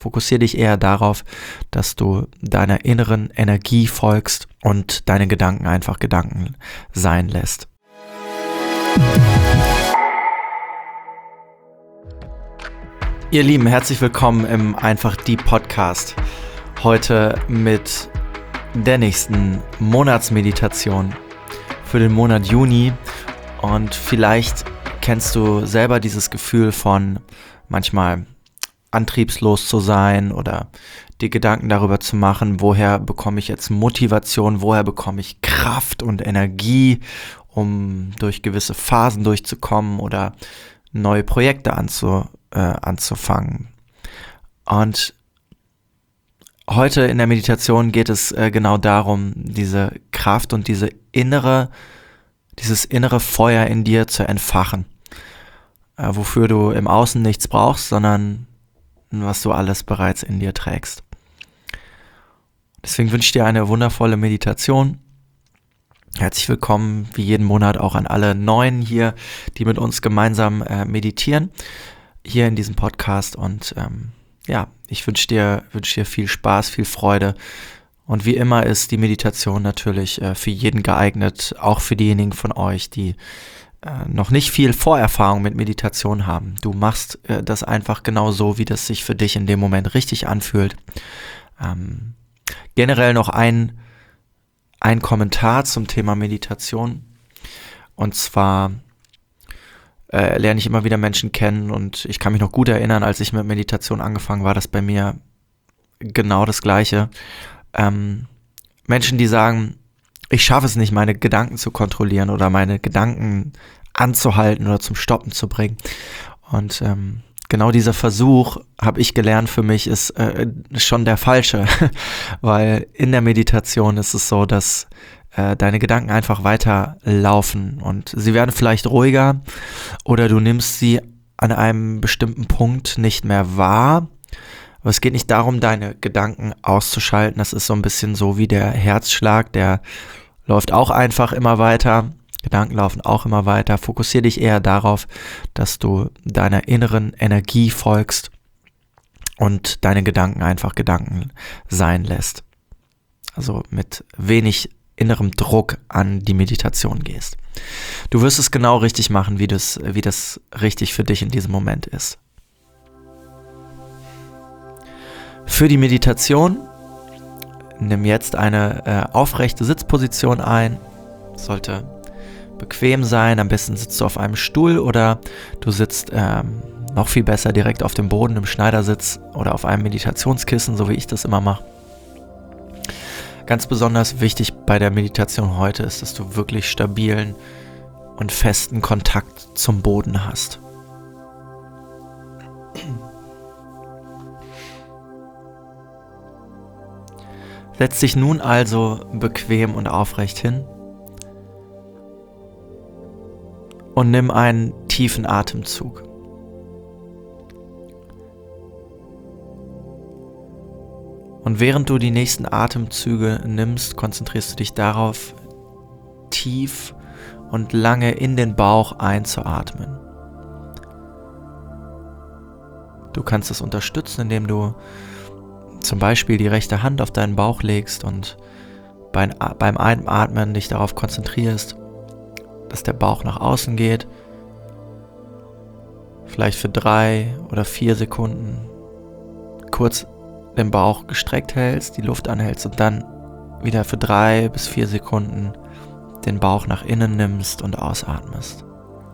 Fokussiere dich eher darauf, dass du deiner inneren Energie folgst und deine Gedanken einfach Gedanken sein lässt. Ihr Lieben, herzlich willkommen im Einfach Deep Podcast. Heute mit der nächsten Monatsmeditation für den Monat Juni. Und vielleicht kennst du selber dieses Gefühl von manchmal antriebslos zu sein oder dir Gedanken darüber zu machen, woher bekomme ich jetzt Motivation, woher bekomme ich Kraft und Energie, um durch gewisse Phasen durchzukommen oder neue Projekte anzufangen. Und heute in der Meditation geht es genau darum, diese Kraft und dieses innere Feuer in dir zu entfachen, wofür du im Außen nichts brauchst, sondern was du alles bereits in dir trägst. Deswegen wünsche ich dir eine wundervolle Meditation. Herzlich willkommen, wie jeden Monat, auch an alle Neuen hier, die mit uns gemeinsam meditieren, hier in diesem Podcast. Und ich wünsche dir viel Spaß, viel Freude. Und wie immer ist die Meditation natürlich für jeden geeignet, auch für diejenigen von euch, die noch nicht viel Vorerfahrung mit Meditation haben. Du machst das einfach genau so, wie das sich für dich in dem Moment richtig anfühlt. Generell noch ein Kommentar zum Thema Meditation. Und zwar lerne ich immer wieder Menschen kennen und ich kann mich noch gut erinnern, als ich mit Meditation angefangen war, das bei mir genau das Gleiche. Menschen, die sagen, ich schaffe es nicht, meine Gedanken zu kontrollieren oder meine Gedanken anzuhalten oder zum Stoppen zu bringen. Und genau dieser Versuch, habe ich gelernt, für mich ist schon der falsche, weil in der Meditation ist es so, dass deine Gedanken einfach weiterlaufen und sie werden vielleicht ruhiger oder du nimmst sie an einem bestimmten Punkt nicht mehr wahr. Aber es geht nicht darum, deine Gedanken auszuschalten. Das ist so ein bisschen so wie der Herzschlag, der läuft auch einfach immer weiter. Gedanken laufen auch immer weiter. Fokussiere dich eher darauf, dass du deiner inneren Energie folgst und deine Gedanken einfach Gedanken sein lässt. Also mit wenig innerem Druck an die Meditation gehst. Du wirst es genau richtig machen, wie das richtig für dich in diesem Moment ist. Für die Meditation nimm jetzt eine aufrechte Sitzposition ein. Sollte bequem sein. Am besten sitzt du auf einem Stuhl oder du sitzt noch viel besser direkt auf dem Boden im Schneidersitz oder auf einem Meditationskissen, so wie ich das immer mache. Ganz besonders wichtig bei der Meditation heute ist, dass du wirklich stabilen und festen Kontakt zum Boden hast. Setz dich nun also bequem und aufrecht hin und nimm einen tiefen Atemzug. Und während du die nächsten Atemzüge nimmst, konzentrierst du dich darauf, tief und lange in den Bauch einzuatmen. Du kannst es unterstützen, indem du zum Beispiel die rechte Hand auf deinen Bauch legst und beim Einatmen dich darauf konzentrierst, dass der Bauch nach außen geht, vielleicht für 3 oder 4 Sekunden kurz den Bauch gestreckt hältst, die Luft anhältst und dann wieder für 3 bis 4 Sekunden den Bauch nach innen nimmst und ausatmest.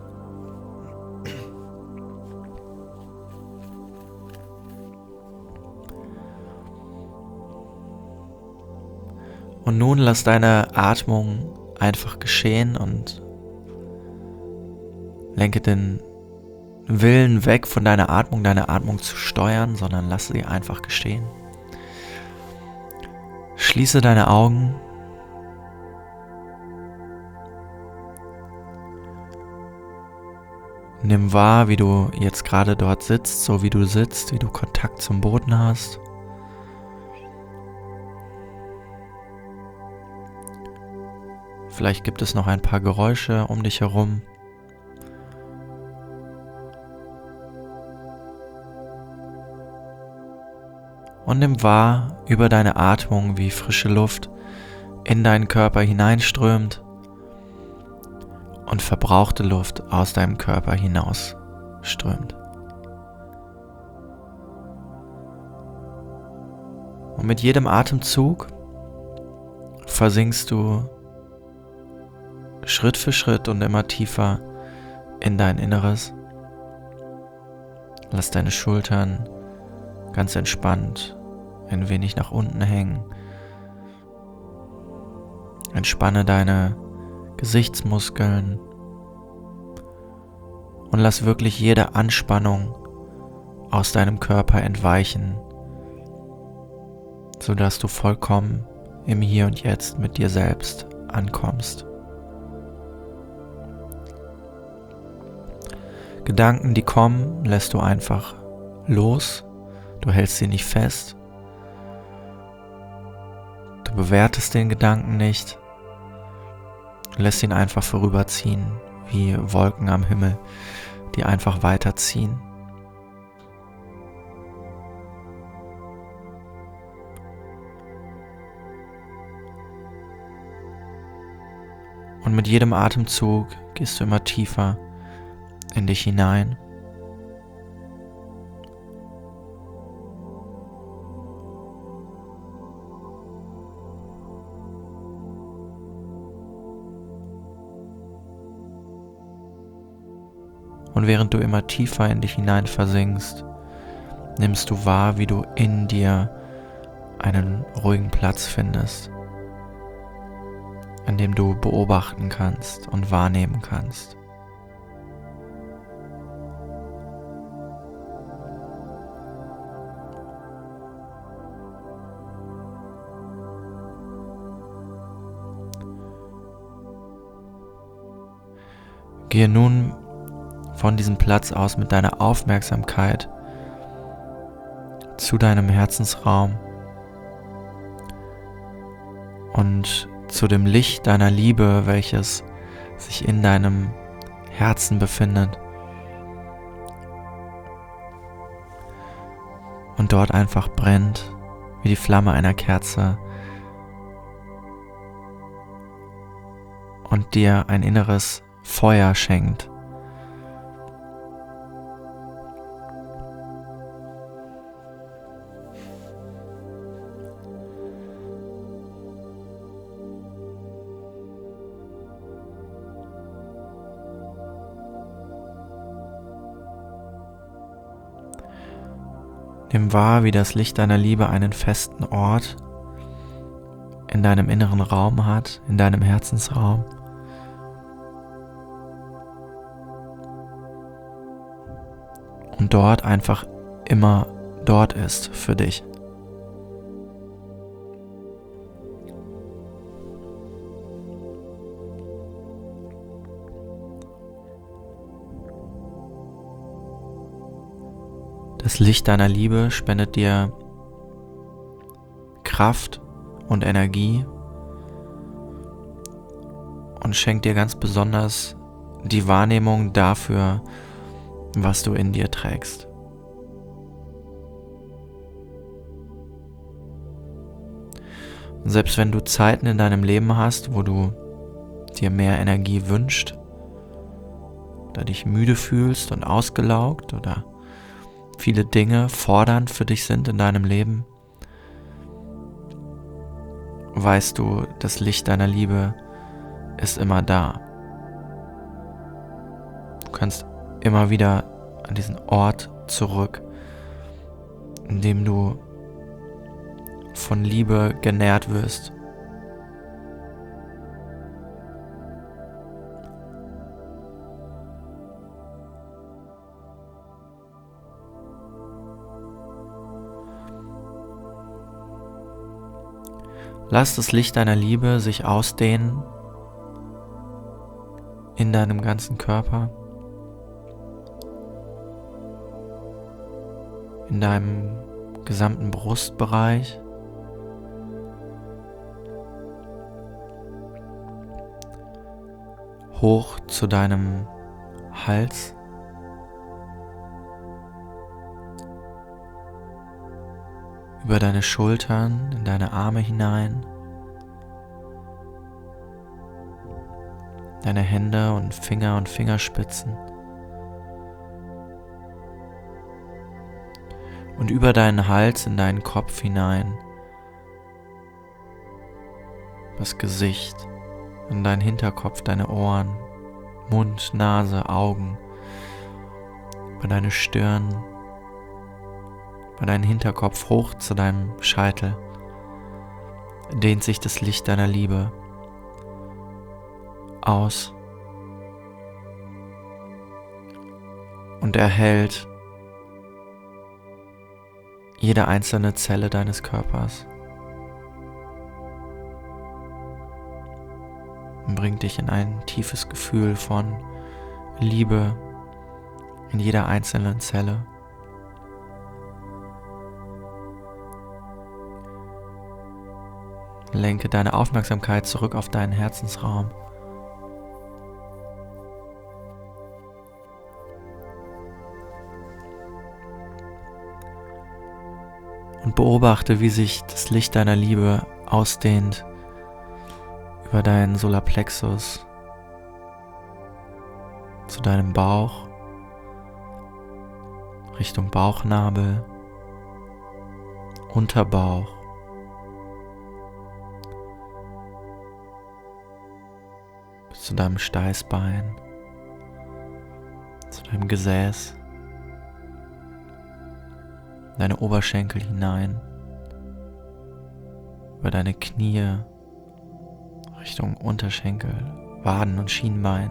Und nun lass deine Atmung einfach geschehen und lenke den Willen weg von deine Atmung zu steuern, sondern lass sie einfach geschehen. Schließe deine Augen. Nimm wahr, wie du jetzt gerade dort sitzt, so wie du sitzt, wie du Kontakt zum Boden hast. Vielleicht gibt es noch ein paar Geräusche um dich herum. Und nimm wahr über deine Atmung, wie frische Luft in deinen Körper hineinströmt und verbrauchte Luft aus deinem Körper hinausströmt. Und mit jedem Atemzug versinkst du Schritt für Schritt und immer tiefer in dein Inneres. Lass deine Schultern ganz entspannt ein wenig nach unten hängen. Entspanne deine Gesichtsmuskeln und lass wirklich jede Anspannung aus deinem Körper entweichen, sodass du vollkommen im Hier und Jetzt mit dir selbst ankommst. Gedanken, die kommen, lässt du einfach los. Du hältst sie nicht fest. Du bewertest den Gedanken nicht. Du lässt ihn einfach vorüberziehen, wie Wolken am Himmel, die einfach weiterziehen. Und mit jedem Atemzug gehst du immer tiefer in dich hinein. Und während du immer tiefer in dich hinein versinkst, nimmst du wahr, wie du in dir einen ruhigen Platz findest, an dem du beobachten kannst und wahrnehmen kannst. Gehe nun von diesem Platz aus mit deiner Aufmerksamkeit zu deinem Herzensraum und zu dem Licht deiner Liebe, welches sich in deinem Herzen befindet. Und dort einfach brennt, wie die Flamme einer Kerze und dir ein inneres Feuer schenkt. Nimm wahr, wie das Licht deiner Liebe einen festen Ort in deinem inneren Raum hat, in deinem Herzensraum. Und dort einfach immer dort ist für dich. Das Licht deiner Liebe spendet dir Kraft und Energie und schenkt dir ganz besonders die Wahrnehmung dafür, was du in dir trägst. Und selbst wenn du Zeiten in deinem Leben hast, wo du dir mehr Energie wünschst, oder dich müde fühlst und ausgelaugt oder viele Dinge fordernd für dich sind in deinem Leben, weißt du, das Licht deiner Liebe ist immer da. Du kannst immer wieder an diesen Ort zurück, in dem du von Liebe genährt wirst. Lass das Licht deiner Liebe sich ausdehnen in deinem ganzen Körper, in deinem gesamten Brustbereich, hoch zu deinem Hals, über deine Schultern, in deine Arme hinein, deine Hände und Fingerspitzen und über deinen Hals in deinen Kopf hinein, das Gesicht, in deinen Hinterkopf, deine Ohren, Mund, Nase, Augen, über deine Stirn, über deinen Hinterkopf hoch zu deinem Scheitel, dehnt sich das Licht deiner Liebe aus und erhellt jede einzelne Zelle deines Körpers und bringt dich in ein tiefes Gefühl von Liebe in jeder einzelnen Zelle. Lenke deine Aufmerksamkeit zurück auf deinen Herzensraum. Und beobachte, wie sich das Licht deiner Liebe ausdehnt über deinen Solarplexus zu deinem Bauch, Richtung Bauchnabel, Unterbauch, bis zu deinem Steißbein, zu deinem Gesäß, deine Oberschenkel hinein, über deine Knie, Richtung Unterschenkel, Waden und Schienbein,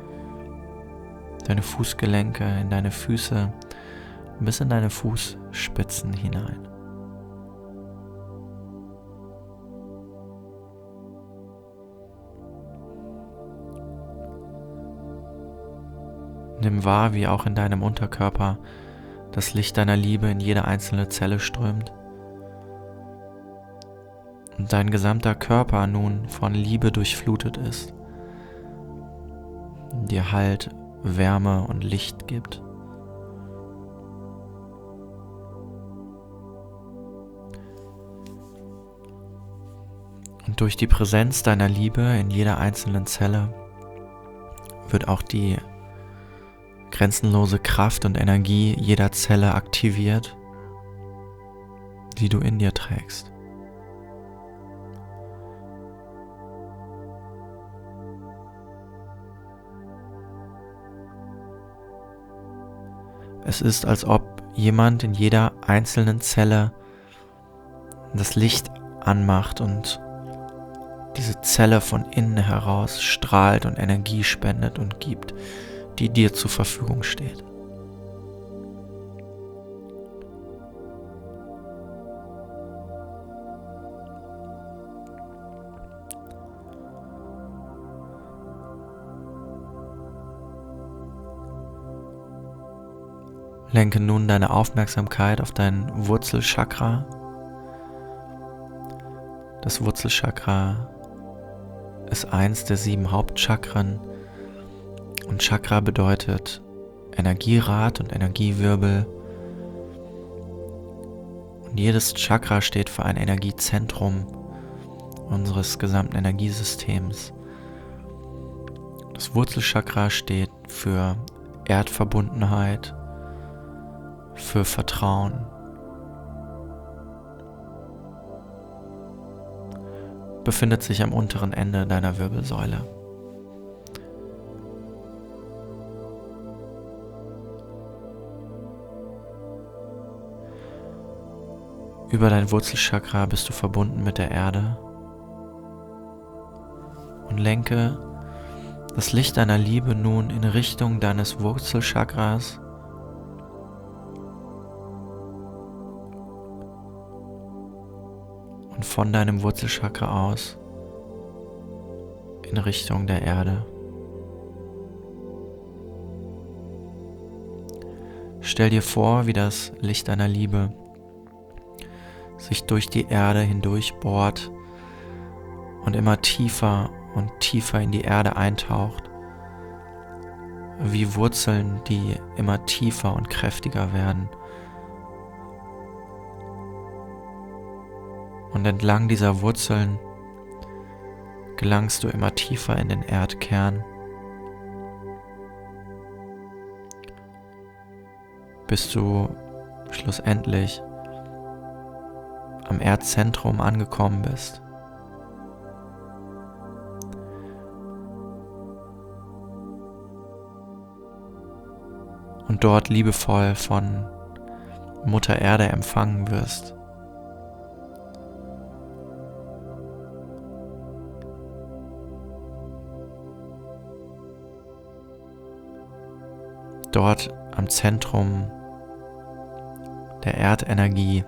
deine Fußgelenke, in deine Füße, bis in deine Fußspitzen hinein. Nimm wahr, wie auch in deinem Unterkörper das Licht deiner Liebe in jede einzelne Zelle strömt und dein gesamter Körper nun von Liebe durchflutet ist, dir Halt, Wärme und Licht gibt. Und durch die Präsenz deiner Liebe in jeder einzelnen Zelle wird auch die grenzenlose Kraft und Energie jeder Zelle aktiviert, die du in dir trägst. Es ist, als ob jemand in jeder einzelnen Zelle das Licht anmacht und diese Zelle von innen heraus strahlt und Energie spendet und gibt, die dir zur Verfügung steht. Lenke nun deine Aufmerksamkeit auf dein Wurzelchakra. Das Wurzelchakra ist eins der 7 Hauptchakren und Chakra bedeutet Energierad und Energiewirbel. Und jedes Chakra steht für ein Energiezentrum unseres gesamten Energiesystems. Das Wurzelchakra steht für Erdverbundenheit, für Vertrauen, befindet sich am unteren Ende deiner Wirbelsäule. Über dein Wurzelchakra bist du verbunden mit der Erde und lenke das Licht deiner Liebe nun in Richtung deines Wurzelchakras und von deinem Wurzelchakra aus in Richtung der Erde. Stell dir vor, wie das Licht deiner Liebe sich durch die Erde hindurch bohrt und immer tiefer und tiefer in die Erde eintaucht, wie Wurzeln, die immer tiefer und kräftiger werden Und entlang dieser Wurzeln gelangst du immer tiefer in den Erdkern, bis du schlussendlich am Erdzentrum angekommen bist. Und dort liebevoll von Mutter Erde empfangen wirst. Dort am Zentrum der Erdenergie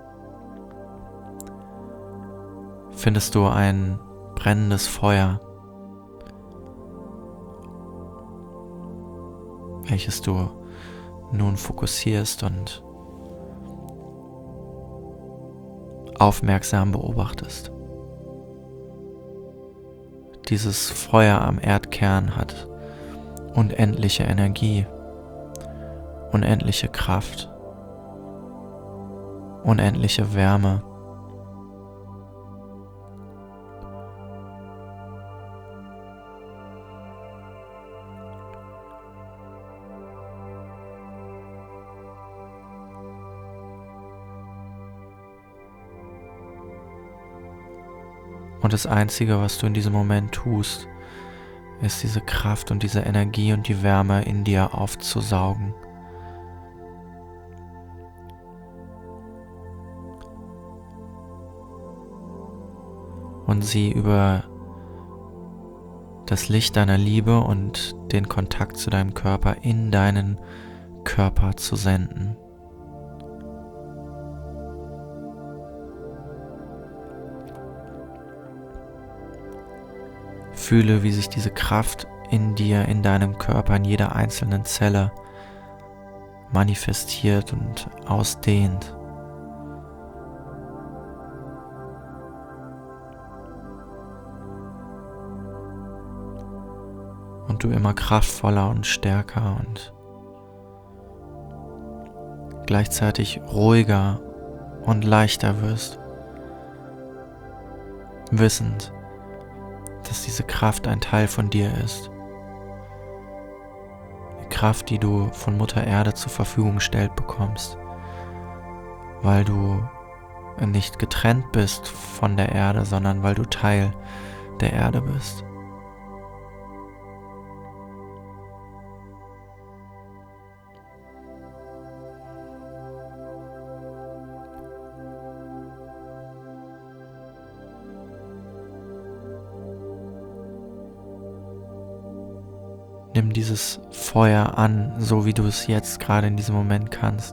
findest du ein brennendes Feuer, welches du nun fokussierst und aufmerksam beobachtest. Dieses Feuer am Erdkern hat unendliche Energie, unendliche Kraft, unendliche Wärme. Und das Einzige, was du in diesem Moment tust, ist diese Kraft und diese Energie und die Wärme in dir aufzusaugen. Und sie über das Licht deiner Liebe und den Kontakt zu deinem Körper in deinen Körper zu senden. Fühle, wie sich diese Kraft in dir, in deinem Körper, in jeder einzelnen Zelle manifestiert und ausdehnt. Und du immer kraftvoller und stärker und gleichzeitig ruhiger und leichter wirst, wissend, dass diese Kraft ein Teil von dir ist. Die Kraft, die du von Mutter Erde zur Verfügung gestellt bekommst, weil du nicht getrennt bist von der Erde, sondern weil du Teil der Erde bist. Nimm dieses Feuer an, so wie du es jetzt gerade in diesem Moment kannst.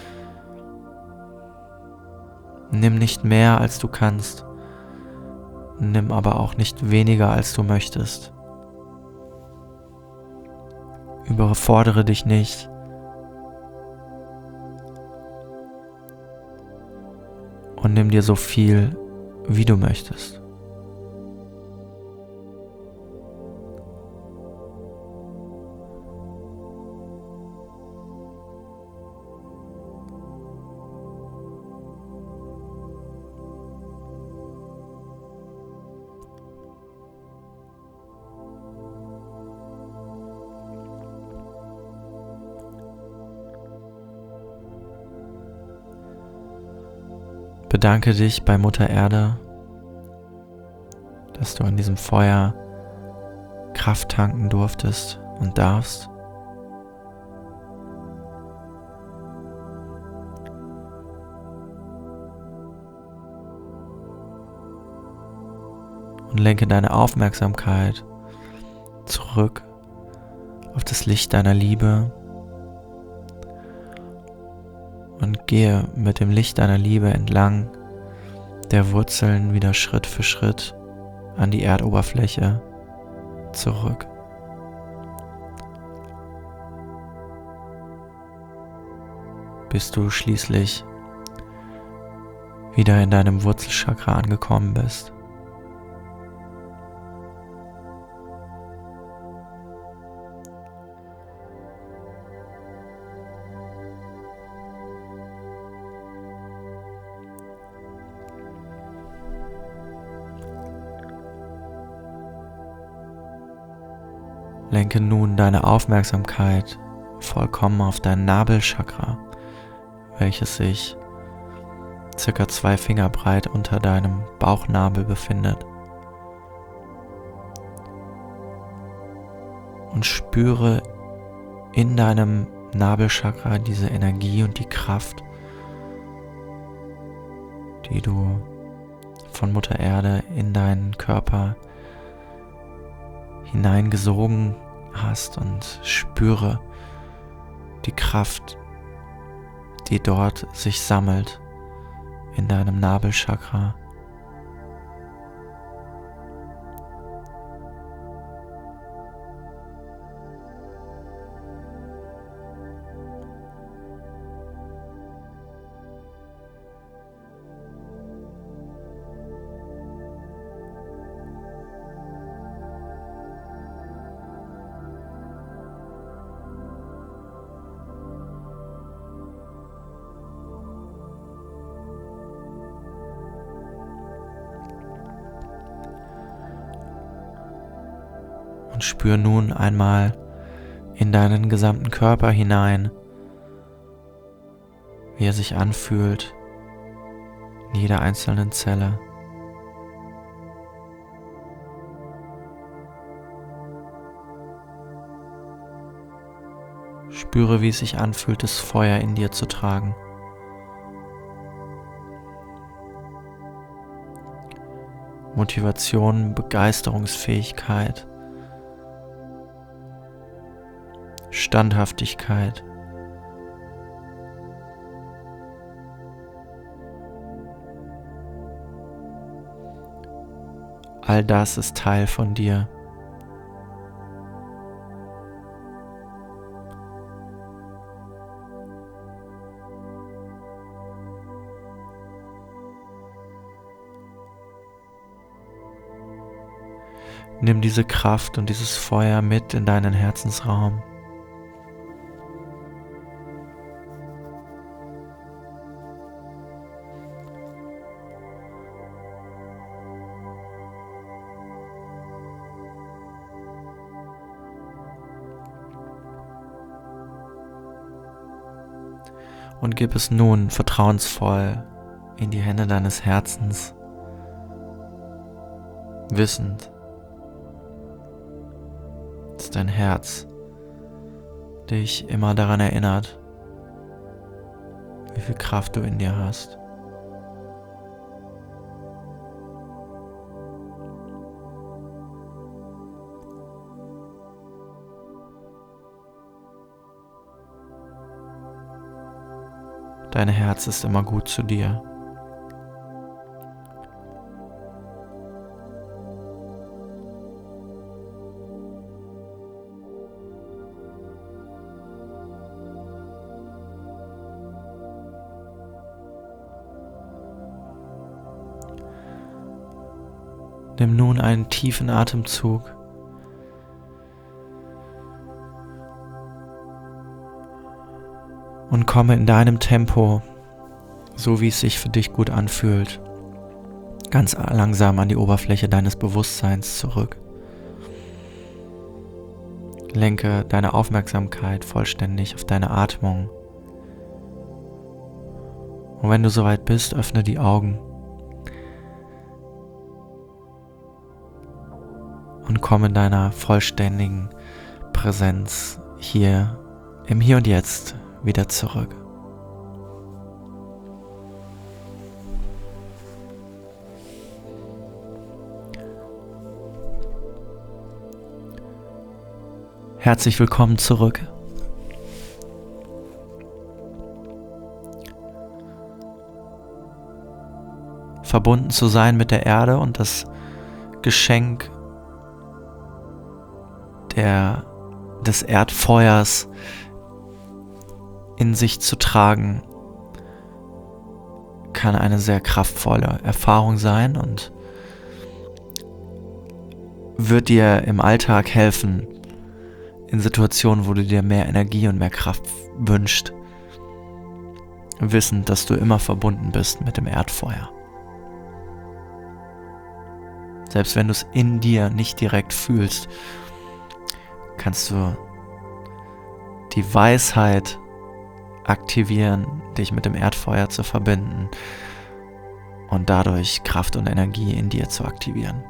Nimm nicht mehr, als du kannst. Nimm aber auch nicht weniger, als du möchtest. Überfordere dich nicht. Und nimm dir so viel, wie du möchtest. Bedanke dich bei Mutter Erde, dass du an diesem Feuer Kraft tanken durftest und darfst. Und lenke deine Aufmerksamkeit zurück auf das Licht deiner Liebe und gehe mit dem Licht deiner Liebe entlang der Wurzeln wieder Schritt für Schritt an die Erdoberfläche zurück. Bis du schließlich wieder in deinem Wurzelchakra angekommen bist. Lenke nun deine Aufmerksamkeit vollkommen auf dein Nabelchakra, welches sich circa 2 Finger breit unter deinem Bauchnabel befindet. Und spüre in deinem Nabelchakra diese Energie und die Kraft, die du von Mutter Erde in deinen Körper hineingesogen hast, und spüre die Kraft, die dort sich sammelt in deinem Nabelchakra. Und spür nun einmal in deinen gesamten Körper hinein, wie er sich anfühlt, in jeder einzelnen Zelle. Spüre, wie es sich anfühlt, das Feuer in dir zu tragen. Motivation, Begeisterungsfähigkeit, Standhaftigkeit. All das ist Teil von dir. Nimm diese Kraft und dieses Feuer mit in deinen Herzensraum. Und gib es nun vertrauensvoll in die Hände deines Herzens, wissend, dass dein Herz dich immer daran erinnert, wie viel Kraft du in dir hast. Dein Herz ist immer gut zu dir. Nimm nun einen tiefen Atemzug. Und komme in deinem Tempo, so wie es sich für dich gut anfühlt, ganz langsam an die Oberfläche deines Bewusstseins zurück. Lenke deine Aufmerksamkeit vollständig auf deine Atmung. Und wenn du soweit bist, öffne die Augen und komme in deiner vollständigen Präsenz hier im Hier und Jetzt wieder zurück. Herzlich willkommen zurück. Verbunden zu sein mit der Erde und das Geschenk des Erdfeuers in sich zu tragen, kann eine sehr kraftvolle Erfahrung sein und wird dir im Alltag helfen, in Situationen, wo du dir mehr Energie und mehr Kraft wünschst, wissend, dass du immer verbunden bist mit dem Erdfeuer. Selbst wenn du es in dir nicht direkt fühlst, kannst du die Weisheit aktivieren, dich mit dem Erdfeuer zu verbinden und dadurch Kraft und Energie in dir zu aktivieren.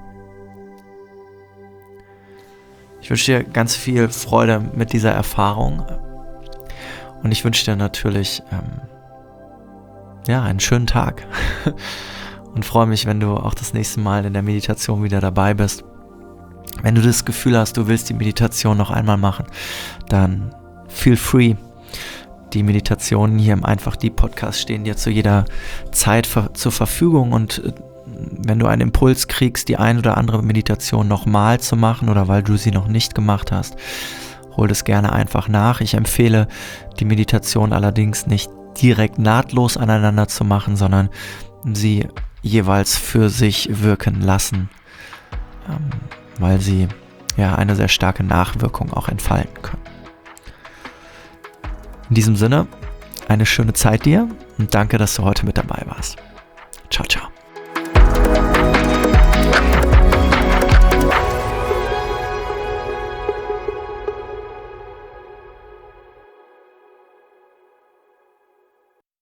Ich wünsche dir ganz viel Freude mit dieser Erfahrung und ich wünsche dir natürlich einen schönen Tag und freue mich, wenn du auch das nächste Mal in der Meditation wieder dabei bist. Wenn du das Gefühl hast, du willst die Meditation noch einmal machen, dann feel free. Die Meditationen hier im Einfach Deep Podcast stehen dir zu jeder Zeit zur Verfügung und wenn du einen Impuls kriegst, die ein oder andere Meditation nochmal zu machen oder weil du sie noch nicht gemacht hast, hol das gerne einfach nach. Ich empfehle die Meditation allerdings nicht direkt nahtlos aneinander zu machen, sondern sie jeweils für sich wirken lassen, weil sie eine sehr starke Nachwirkung auch entfalten können. In diesem Sinne, eine schöne Zeit dir und danke, dass du heute mit dabei warst. Ciao, ciao.